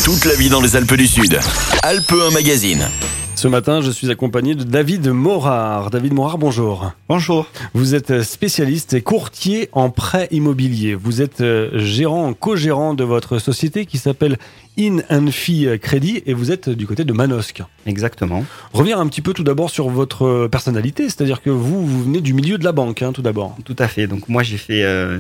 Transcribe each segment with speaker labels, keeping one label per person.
Speaker 1: Toute la vie dans les Alpes du Sud. Alpes 1 Magazine.
Speaker 2: Ce matin, je suis accompagné de David Morard. David Morard, bonjour.
Speaker 3: Bonjour.
Speaker 2: Vous êtes spécialiste et courtier en prêt immobilier. Vous êtes co-gérant de votre société qui s'appelle In&Fee Crédit et vous êtes du côté de Manosque.
Speaker 3: Exactement.
Speaker 2: Revenir un petit peu tout d'abord sur votre personnalité, c'est-à-dire que vous venez du milieu de la banque, tout d'abord.
Speaker 3: Tout à fait. Donc moi j'ai fait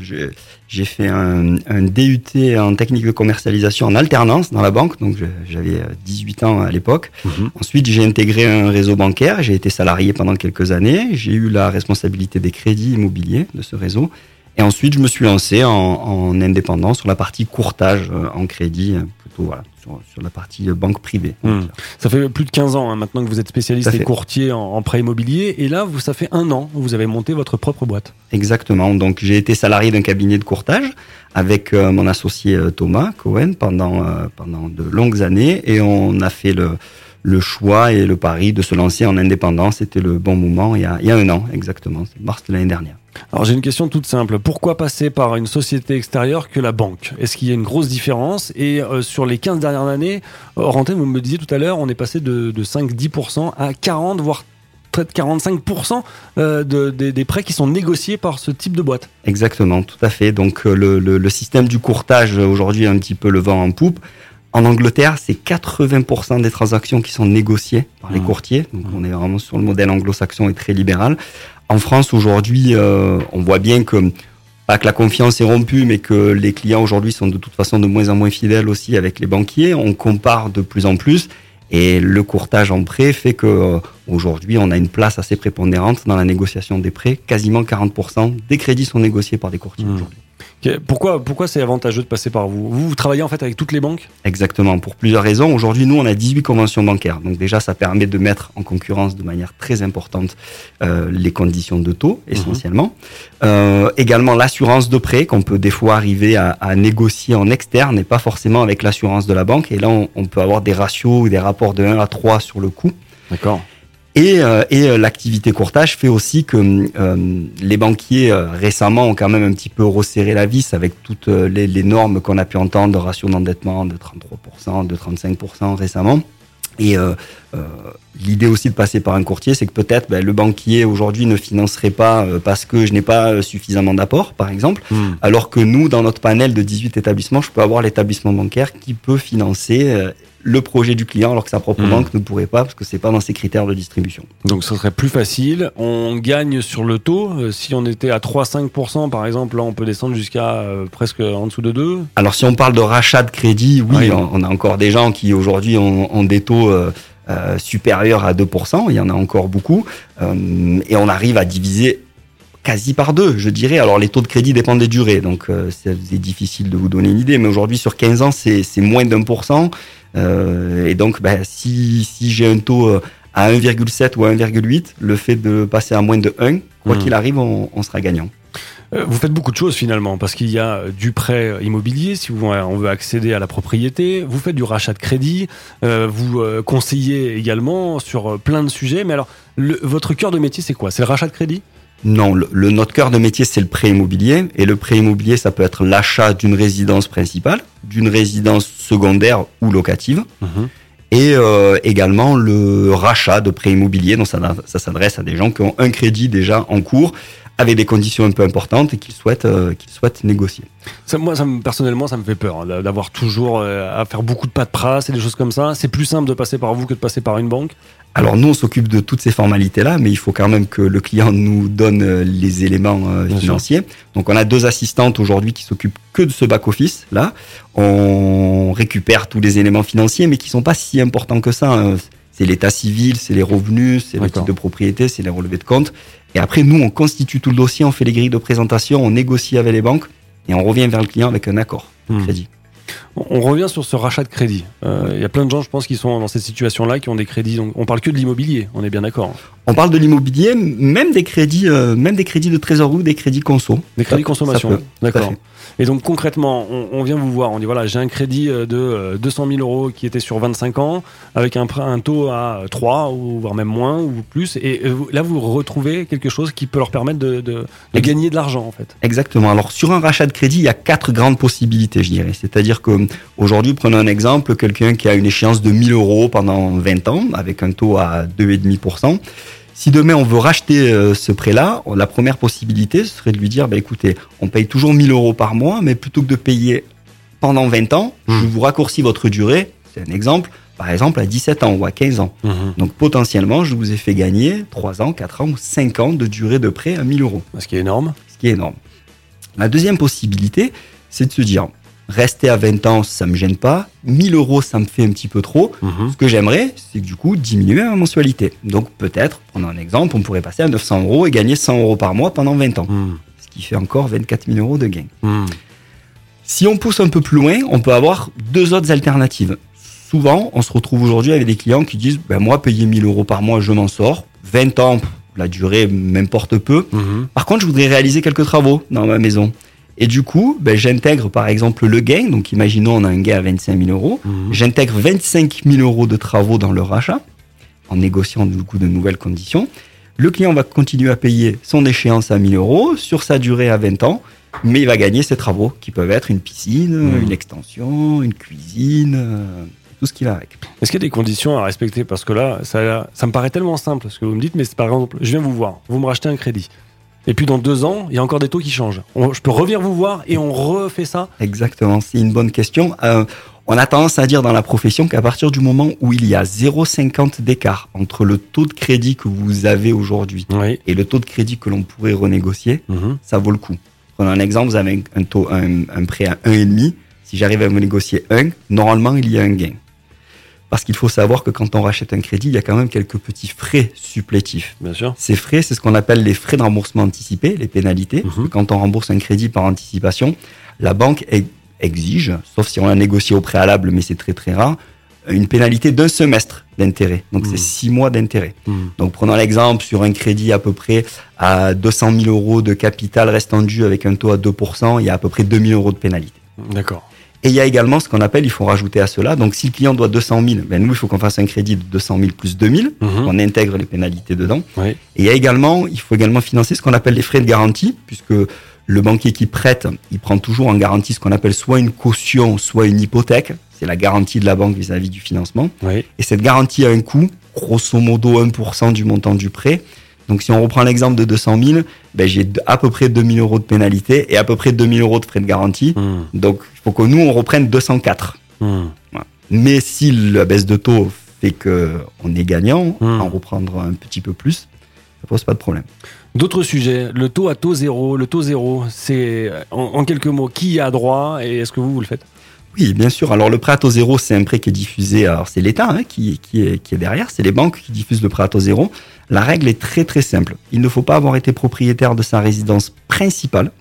Speaker 3: un DUT en technique de commercialisation en alternance dans la banque. Donc j'avais 18 ans à l'époque. Ensuite j'ai intégré un réseau bancaire. J'ai été salarié pendant quelques années. J'ai eu la responsabilité des crédits immobiliers de ce réseau. Et ensuite, je me suis lancé en indépendant sur la partie courtage en crédit, plutôt voilà, sur la partie banque privée.
Speaker 2: Ça fait plus de 15 ans maintenant que vous êtes spécialiste et courtier en prêt immobilier. Et là, ça fait 1 an que vous avez monté votre propre boîte. Exactement.
Speaker 3: Donc, j'ai été salarié d'un cabinet de courtage avec mon associé Thomas Cohen pendant de longues années. Et on a fait le choix et le pari de se lancer en indépendant. C'était le bon moment il y a 1 an, exactement. C'est mars de l'année dernière.
Speaker 2: Alors j'ai une question toute simple. Pourquoi passer par une société extérieure que la banque ? Est-ce qu'il y a une grosse différence ? Et sur les 15 dernières années, Renté, vous me disiez tout à l'heure, on est passé de 5-10% à 40, voire peut-être 45% des prêts qui sont négociés par ce type de boîte.
Speaker 3: Exactement, tout à fait. Donc le système du courtage aujourd'hui est un petit peu le vent en poupe. En Angleterre, c'est 80% des transactions qui sont négociées par les courtiers. Donc on est vraiment sur le modèle anglo-saxon et très libéral. En France, aujourd'hui, on voit bien que, pas que la confiance est rompue, mais que les clients aujourd'hui sont de toute façon de moins en moins fidèles aussi avec les banquiers. On compare de plus en plus. Et le courtage en prêt fait que aujourd'hui, on a une place assez prépondérante dans la négociation des prêts. Quasiment 40% des crédits sont négociés par des courtiers aujourd'hui.
Speaker 2: Pourquoi c'est avantageux de passer par vous ? Vous travaillez en fait avec toutes les banques ?
Speaker 3: Exactement, pour plusieurs raisons. Aujourd'hui, nous, on a 18 conventions bancaires. Donc déjà, ça permet de mettre en concurrence de manière très importante les conditions de taux, essentiellement. Également, l'assurance de prêt, qu'on peut des fois arriver à négocier en externe et pas forcément avec l'assurance de la banque. Et là, on peut avoir des ratios ou des rapports de 1 à 3 sur le coût.
Speaker 2: D'accord.
Speaker 3: Et l'activité courtage fait aussi que les banquiers récemment ont quand même un petit peu resserré la vis avec toutes les normes qu'on a pu entendre de ratio d'endettement de 33%, de 35% récemment. Et l'idée aussi de passer par un courtier, c'est que peut-être le banquier aujourd'hui ne financerait pas parce que je n'ai pas suffisamment d'apport, par exemple, alors que nous, dans notre panel de 18 établissements, je peux avoir l'établissement bancaire qui peut financer le projet du client, alors que sa propre banque ne pourrait pas, parce que c'est pas dans ses critères de distribution.
Speaker 2: Donc ce serait plus facile. On gagne sur le taux. Si on était à 3-5%, par exemple, là, on peut descendre jusqu'à presque en dessous de 2.
Speaker 3: Alors si on parle de rachat de crédit, oui, on a encore des gens qui aujourd'hui ont des taux supérieurs à 2%. Il y en a encore beaucoup. Et on arrive à diviser quasi par 2, je dirais. Alors, les taux de crédit dépendent des durées, donc c'est difficile de vous donner une idée. Mais aujourd'hui, sur 15 ans, c'est moins d'1%. Et donc, si j'ai un taux à 1,7 ou à 1,8, le fait de passer à moins de 1, quoi qu'il arrive, on sera gagnant.
Speaker 2: Vous faites beaucoup de choses finalement, parce qu'il y a du prêt immobilier, si on veut accéder à la propriété, vous faites du rachat de crédit, vous conseillez également sur plein de sujets, mais alors, votre cœur de métier, c'est quoi ? C'est le rachat de crédit ?
Speaker 3: Non, notre cœur de métier, c'est le prêt immobilier. Et le prêt immobilier, ça peut être l'achat d'une résidence principale, d'une résidence secondaire ou locative. Et également le rachat de prêts immobiliers. Donc ça s'adresse à des gens qui ont un crédit déjà en cours, avec des conditions un peu importantes et qu'ils souhaitent négocier.
Speaker 2: Personnellement, ça me fait peur d'avoir toujours à faire beaucoup de paperasse et des choses comme ça. C'est plus simple de passer par vous que de passer par une banque.
Speaker 3: Alors nous, on s'occupe de toutes ces formalités-là, mais il faut quand même que le client nous donne les éléments financiers. Donc on a 2 assistantes aujourd'hui qui s'occupent que de ce back-office là. On récupère tous les éléments financiers, mais qui sont pas si importants que ça. C'est l'état civil, c'est les revenus, c'est le titre de propriété, c'est les relevés de compte. Et après, nous, on constitue tout le dossier, on fait les grilles de présentation, on négocie avec les banques et on revient vers le client avec un accord de crédit.
Speaker 2: On revient sur ce rachat de crédit. Il y a plein de gens, je pense, qui sont dans cette situation-là, qui ont des crédits. Donc, on parle que de l'immobilier, on est bien d'accord.
Speaker 3: On parle de l'immobilier, même des crédits de trésorerie ou des crédits conso.
Speaker 2: Des crédits consommation, d'accord. Et donc concrètement, on vient vous voir, on dit voilà, j'ai un crédit de 200 000 euros qui était sur 25 ans, avec un taux à 3, ou voire même moins, ou plus. Et là, vous retrouvez quelque chose qui peut leur permettre de gagner de l'argent, en fait.
Speaker 3: Exactement. Alors, sur un rachat de crédit, il y a 4 grandes possibilités, je dirais. C'est-à-dire que aujourd'hui, prenons un exemple, quelqu'un qui a une échéance de 1 000 euros pendant 20 ans, avec un taux à 2,5%. Si demain on veut racheter ce prêt-là, la première possibilité ce serait de lui dire écoutez, on paye toujours 1 000 euros par mois, mais plutôt que de payer pendant 20 ans, je vous raccourcis votre durée. C'est un exemple, par exemple à 17 ans ou à 15 ans. Donc potentiellement, je vous ai fait gagner 3 ans, 4 ans ou 5 ans de durée de prêt à 1 000 euros.
Speaker 2: Ce qui est énorme.
Speaker 3: Ce qui est énorme. La deuxième possibilité, c'est de se dire rester à 20 ans, ça me gêne pas. 1 000 euros, ça me fait un petit peu trop. Ce que j'aimerais, c'est que du coup, diminuer ma mensualité. Donc peut-être, prenons un exemple, on pourrait passer à 900 euros et gagner 100 euros par mois pendant 20 ans. Ce qui fait encore 24 000 euros de gain. Si on pousse un peu plus loin, on peut avoir 2 autres alternatives. Souvent, on se retrouve aujourd'hui avec des clients qui disent moi, payer 1 000 euros par mois, je m'en sors. 20 ans, la durée m'importe peu. Par contre, je voudrais réaliser quelques travaux dans ma maison. Et du coup, j'intègre par exemple le gain. Donc, imaginons, on a un gain à 25 000 euros. J'intègre 25 000 euros de travaux dans le rachat, en négociant du coup de nouvelles conditions. Le client va continuer à payer son échéance à 1 000 euros sur sa durée à 20 ans, mais il va gagner ses travaux qui peuvent être une piscine, une extension, une cuisine, tout ce qui va avec.
Speaker 2: Est-ce qu'il y a des conditions à respecter ? Parce que là, ça me paraît tellement simple ce que vous me dites, mais c'est par exemple, je viens vous voir, vous me rachetez un crédit. Et puis dans 2 ans, il y a encore des taux qui changent. Je peux revenir vous voir et on refait ça ?
Speaker 3: Exactement, c'est une bonne question. On a tendance à dire dans la profession qu'à partir du moment où il y a 0,50 d'écart entre le taux de crédit que vous avez aujourd'hui et le taux de crédit que l'on pourrait renégocier, ça vaut le coup. Prenons un exemple, vous avez un prêt à 1,5. Si j'arrive à me négocier 1, normalement il y a un gain. Parce qu'il faut savoir que quand on rachète un crédit, il y a quand même quelques petits frais supplétifs.
Speaker 2: Bien sûr.
Speaker 3: Ces frais, c'est ce qu'on appelle les frais de remboursement anticipé, les pénalités. Parce que quand on rembourse un crédit par anticipation, la banque exige, sauf si on l'a négocié au préalable, mais c'est très très rare, une pénalité d'1 semestre d'intérêt. Donc c'est 6 mois d'intérêt. Donc prenons l'exemple sur un crédit à peu près à 200 000 euros de capital restant dû avec un taux à 2%, il y a à peu près 2 000 euros de pénalité.
Speaker 2: D'accord.
Speaker 3: Et il y a également ce qu'on appelle, il faut rajouter à cela, donc si le client doit 200 000, nous il faut qu'on fasse un crédit de 200 000 plus 2 000, on intègre les pénalités dedans. Et il faut également financer ce qu'on appelle les frais de garantie, puisque le banquier qui prête, il prend toujours en garantie ce qu'on appelle soit une caution, soit une hypothèque. C'est la garantie de la banque vis-à-vis du financement. Et cette garantie a un coût, grosso modo 1% du montant du prêt. Donc, si on reprend l'exemple de 200 000, j'ai à peu près 2 000 euros de pénalité et à peu près 2 000 euros de frais de garantie. Donc, il faut que nous, on reprenne 204. Voilà. Mais si la baisse de taux fait qu'on est gagnant, en reprendre un petit peu plus, ça pose pas de problème.
Speaker 2: D'autres sujets, le taux à taux zéro. Le taux zéro, c'est en quelques mots, qui y a droit et est-ce que vous le faites ?
Speaker 3: Oui, bien sûr. Alors, le prêt à taux zéro, c'est un prêt qui est diffusé. Alors, c'est l'État qui est derrière. C'est les banques qui diffusent le prêt à taux zéro. La règle est très, très simple. Il ne faut pas avoir été propriétaire de sa résidence principale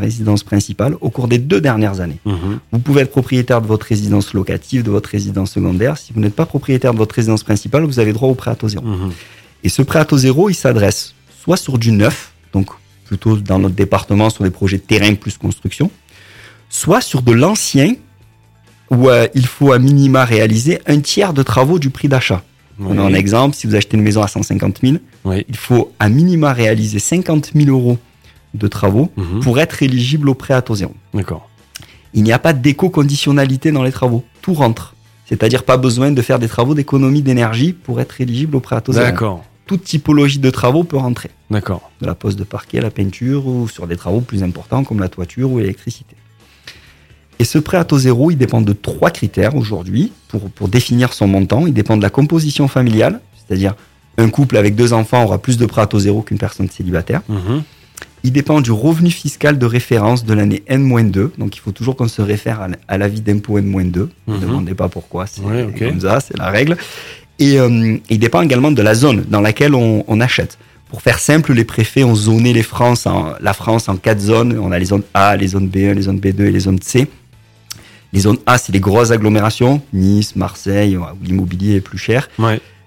Speaker 3: au cours des 2 dernières années. Vous pouvez être propriétaire de votre résidence locative, de votre résidence secondaire. Si vous n'êtes pas propriétaire de votre résidence principale, vous avez droit au prêt à taux zéro. Et ce prêt à taux zéro, il s'adresse soit sur du neuf, donc plutôt dans notre département sur des projets de terrain plus construction, soit sur de l'ancien, où il faut à minima réaliser 1/3 de travaux du prix d'achat. On a un exemple, si vous achetez une maison à 150 000, il faut à minima réaliser 50 000 euros de travaux pour être éligible au prêt à taux zéro.
Speaker 2: D'accord.
Speaker 3: Il n'y a pas d'éco-conditionnalité dans les travaux. Tout rentre. C'est-à-dire pas besoin de faire des travaux d'économie d'énergie pour être éligible au prêt à taux zéro.
Speaker 2: D'accord.
Speaker 3: Toute typologie de travaux peut rentrer.
Speaker 2: D'accord.
Speaker 3: De la pose de parquet à la peinture ou sur des travaux plus importants comme la toiture ou l'électricité. Et ce prêt à taux zéro, il dépend de 3 critères aujourd'hui pour définir son montant. Il dépend de la composition familiale, c'est-à-dire un couple avec 2 enfants aura plus de prêt à taux zéro qu'une personne célibataire. Il dépend du revenu fiscal de référence de l'année N-2. Donc il faut toujours qu'on se réfère à l'avis d'impôt N-2. Ne demandez pas pourquoi, c'est comme ça, c'est la règle. Et il dépend également de la zone dans laquelle on achète. Pour faire simple, les préfets ont zoné la France en 4 zones. On a les zones A, les zones B1, les zones B2 et les zones C. Les zones A, c'est les grosses agglomérations, Nice, Marseille, où l'immobilier est plus cher.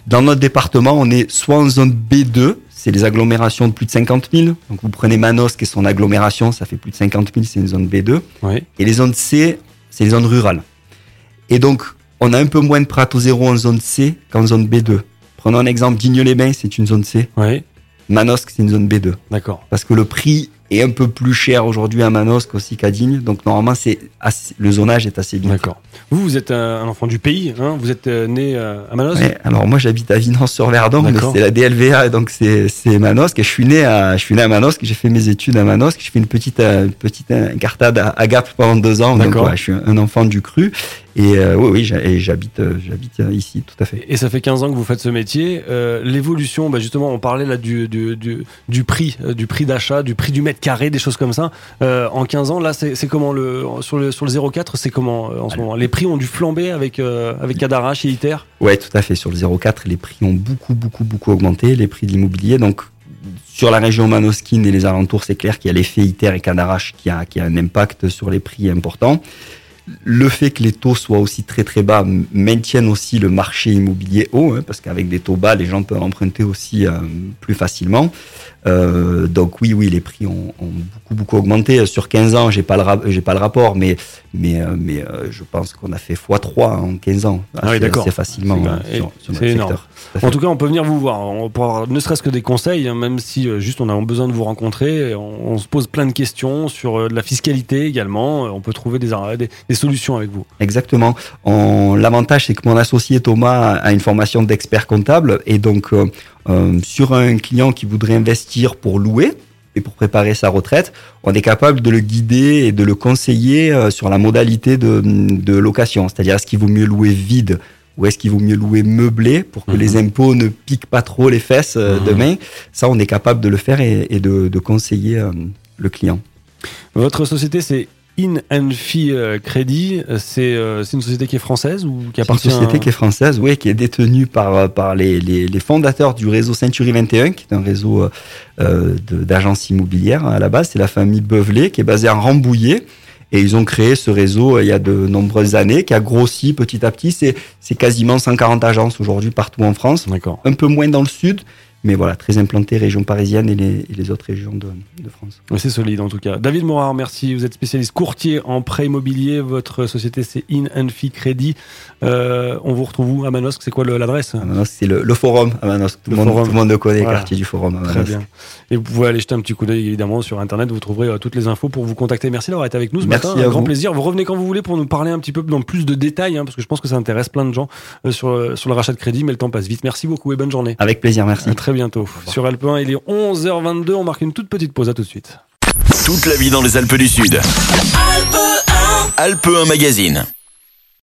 Speaker 3: Dans notre département, on est soit en zone B2, c'est les agglomérations de plus de 50 000. Donc vous prenez Manosque et son agglomération, ça fait plus de 50 000, c'est une zone B2.
Speaker 2: Oui.
Speaker 3: Et les zones C, c'est les zones rurales. Et donc, on a un peu moins de Prato zéro en zone C qu'en zone B2. Prenons un exemple, Digne-les-Bains, c'est une zone C.
Speaker 2: Oui.
Speaker 3: Manosque, c'est une zone B2.
Speaker 2: D'accord.
Speaker 3: Parce que le prix est un peu plus cher aujourd'hui à Manosque aussi qu'à Digne. Donc normalement, le zonage est assez bien.
Speaker 2: D'accord. Vous êtes un enfant du pays, hein, vous êtes né à Manosque.
Speaker 3: Ouais, alors moi, j'habite à Vinance-sur-Verdon, mais
Speaker 2: D'accord.
Speaker 3: c'est la DLVA, donc c'est Manosque. Et je suis né à Manosque, j'ai fait mes études à Manosque, j'ai fait une petite incartade à Gap pendant 2 ans. Donc
Speaker 2: D'accord.
Speaker 3: ouais, je suis un enfant du cru. Et oui, j'habite ici, tout à fait.
Speaker 2: Et ça fait 15 ans que vous faites ce métier. L'évolution, justement, on parlait là du prix d'achat, du prix du mètre carré, des choses comme ça. En 15 ans, là, c'est comment sur le 04, c'est comment en ce moment? Les prix ont dû flamber avec Cadarache et ITER.
Speaker 3: Ouais, tout à fait. Sur le 04, les prix ont beaucoup augmenté, les prix de l'immobilier. Donc, sur la région manosquine et les alentours, c'est clair qu'il y a l'effet ITER et Cadarache qui a un impact sur les prix important. Le fait que les taux soient aussi très bas maintiennent aussi le marché immobilier haut, hein, parce qu'avec des taux bas, les gens peuvent emprunter aussi plus facilement. Donc oui, les prix ont beaucoup augmenté. Sur 15 ans, j'ai pas le rapport, mais je pense qu'on a fait x3 en 15 ans.
Speaker 2: D'accord.
Speaker 3: Assez facilement sur notre
Speaker 2: c'est énorme.
Speaker 3: secteur.
Speaker 2: En tout cas, on peut venir vous voir. On peut avoir ne serait-ce que des conseils, hein, même si juste on a besoin de vous rencontrer. On se pose plein de questions sur de la fiscalité également. On peut trouver des solutions avec vous.
Speaker 3: Exactement. L'avantage, c'est que mon associé Thomas a une formation d'expert comptable et donc sur un client qui voudrait investir pour louer et pour préparer sa retraite, on est capable de le guider et de le conseiller sur la modalité de location. C'est-à-dire, est-ce qu'il vaut mieux louer vide ou est-ce qu'il vaut mieux louer meublé pour que les impôts ne piquent pas trop les fesses demain? Ça, on est capable de le faire et de conseiller le client.
Speaker 2: Votre société, c'est In&Fee Crédit, c'est une société qui est française ou qui appartient
Speaker 3: C'est une société qui est française, oui, qui est détenue par les fondateurs du réseau Century 21, qui est un réseau d'agences immobilières à la base. C'est la famille Beuvelet qui est basée en Rambouillet. Et ils ont créé ce réseau il y a de nombreuses années, qui a grossi petit à petit. C'est quasiment 140 agences aujourd'hui partout en France.
Speaker 2: D'accord.
Speaker 3: Un peu moins dans le sud. Mais voilà, très implanté région parisienne et les autres régions de France.
Speaker 2: C'est solide en tout cas. David Morard, merci. Vous êtes spécialiste courtier en prêt immobilier. Votre société, c'est In&Fee Crédit. On vous retrouve où à Manosque? C'est quoi l'adresse?
Speaker 3: À Manosque, c'est le Forum à Manosque. Tout le monde le connaît,
Speaker 2: voilà.
Speaker 3: Quartier du Forum à Manosque.
Speaker 2: Très bien. Et vous pouvez aller jeter un petit coup d'œil évidemment sur Internet. Vous trouverez toutes les infos pour vous contacter. Merci d'avoir été avec nous ce matin. Un grand plaisir. Vous revenez quand vous voulez pour nous parler un petit peu dans plus de détails, hein, parce que je pense que ça intéresse plein de gens sur le rachat de crédit. Mais le temps passe vite. Merci beaucoup et bonne journée.
Speaker 3: Avec plaisir, merci.
Speaker 2: À très bientôt. Sur Alpe 1, il est 11h22. On marque une toute petite pause. À tout de suite.
Speaker 1: Toute la vie dans les Alpes du Sud. Alpe 1 Magazine.